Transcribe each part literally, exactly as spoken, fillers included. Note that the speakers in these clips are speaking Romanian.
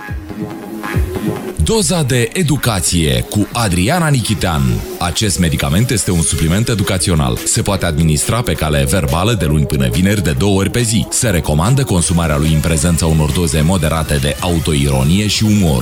Doza de educație cu Adriana Nichitean. Acest medicament este un supliment educațional. Se poate administra pe cale verbală de luni până vineri de două ori pe zi. Se recomandă consumarea lui în prezența unor doze moderate de autoironie și umor.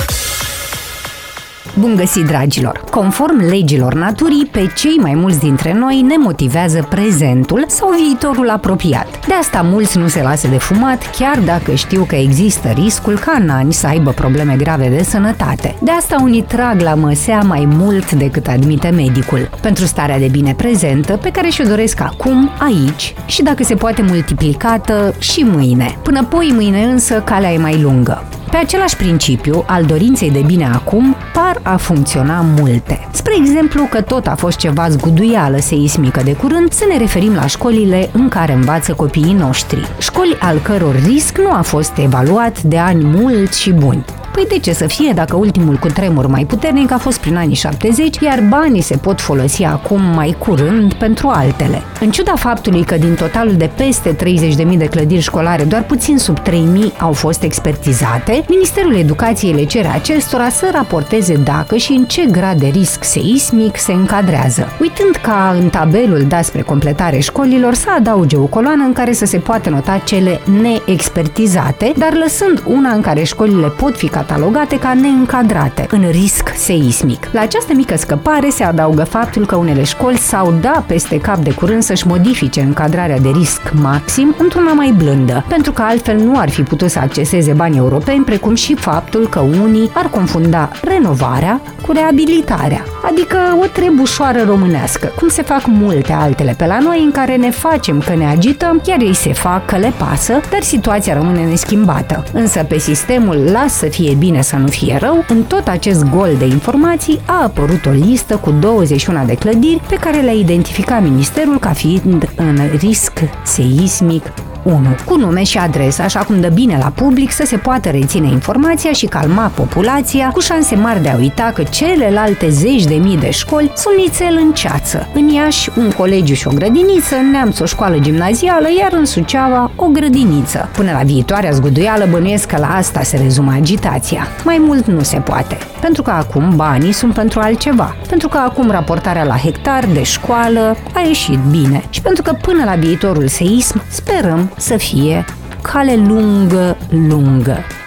Bun găsit, dragilor! Conform legilor naturii, pe cei mai mulți dintre noi ne motivează prezentul sau viitorul apropiat. De asta mulți nu se lasă de fumat, chiar dacă știu că există riscul ca în ani să aibă probleme grave de sănătate. De asta unii trag la măsea mai mult decât admite medicul, pentru starea de bine prezentă pe care și-o doresc acum, aici și dacă se poate multiplicată și mâine. Până poi mâine însă calea e mai lungă. Pe același principiu, al dorinței de bine acum, par a funcționa multe. Spre exemplu că tot a fost ceva zguduială seismică de curând, să ne referim la școlile în care învață copiii noștri. Școli al căror risc nu a fost evaluat de ani mulți și buni. Păi de ce să fie dacă ultimul cutremur mai puternic a fost prin anii șaptezeci, iar banii se pot folosi acum mai curând pentru altele? În ciuda faptului că din totalul de peste treizeci de mii de clădiri școlare, doar puțin sub trei mii au fost expertizate, Ministerul Educației le cere acestora să raporteze dacă și în ce grad de risc seismic se încadrează. Uitând ca în tabelul dat spre completare școlilor să adauge o coloană în care să se poată nota cele neexpertizate, dar lăsând una în care școlile pot fi catalogate ca neîncadrate în risc seismic. La această mică scăpare se adaugă faptul că unele școli s-au dat peste cap de curând să-și modifice încadrarea de risc maxim într-una mai blândă, pentru că altfel nu ar fi putut să acceseze bani europeni, precum și faptul că unii ar confunda renovarea cu reabilitarea, adică o trebușoară românească, cum se fac multe altele pe la noi în care ne facem că ne agităm, iar ei se fac că le pasă, dar situația rămâne neschimbată. Însă pe sistemul las să fie bine să nu fie rău, în tot acest gol de informații a apărut o listă cu douăzeci și unu de clădiri pe care le-a identificat Ministerul ca fiind în risc seismic unu, cu nume și adresă, așa cum dă bine la public să se poată reține informația și calma populația, cu șanse mari de a uita că celelalte zeci de mii de școli sunt nițel în ceață. În Iași, un colegiu și o grădiniță, în Neamț o școală gimnazială, iar în Suceava o grădiniță. Până la viitoarea zguduială bănuiesc că la asta se rezumă agitația. Mai mult nu se poate, pentru că acum banii sunt pentru altceva, pentru că acum raportarea la hectar de școală a ieșit bine și pentru că până la viitorul seism sperăm să fie cale lungă, lungă.